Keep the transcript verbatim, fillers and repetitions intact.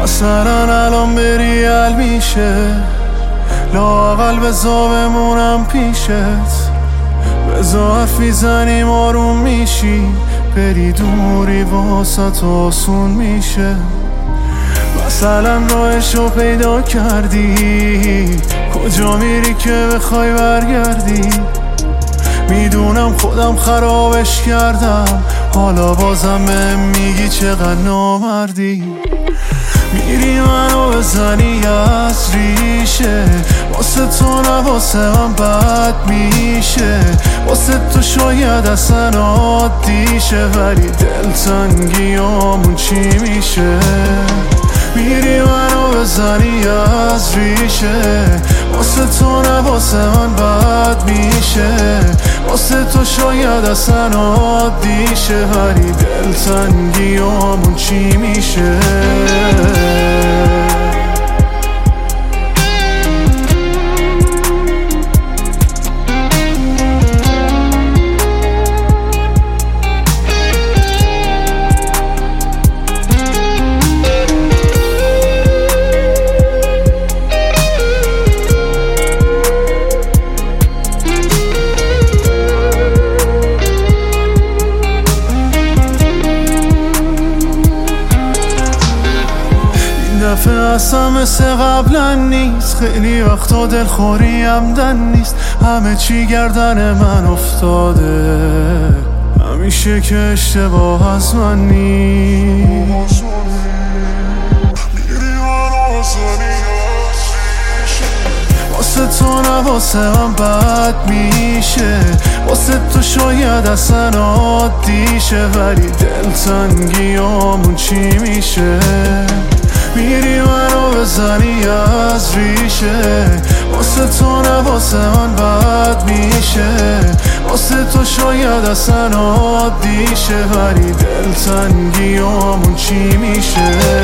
مثلا الان بری حل میشه، لااقل بزا بمونم پیشت، بزا حرفی زنیم آروم میشی، بری دوری واسه آسون میشه. مثلا راهشو پیدا کردی، کجا میری که بخوای برگردی؟ میدونم خودم خرابش کردم، حالا بازم بهم میگی چقدر نامردی. میری منو بزنی از ریشه، واسه تو نه واسه من بد میشه، واسه تو شاید اصلا عادیشه، ولی دلتنگیامون چی میشه؟ میری منو بزنی از ریشه، واسه تو نه واسه من بد میشه، واسه تو شاید اصلا عادیشه، ولی دلتنگیامون چی میشه؟ دفعه اصلا مثل قبلا نیست، خیلی وقتا دلخوری همدن نیست، همه چی گردن من افتاده، همیشه که اشتباه از من نیست. واسه تو نه واسه من بد میشه، واسه تو شاید اصلا عادیشه، ولی دلتنگیامون چی میشه؟ میری منو بزنی از ریشه، واسه تو نه واسه من بد میشه، واسه تو شاید اصلا عادیشه، ولی دلتنگیامون چی میشه؟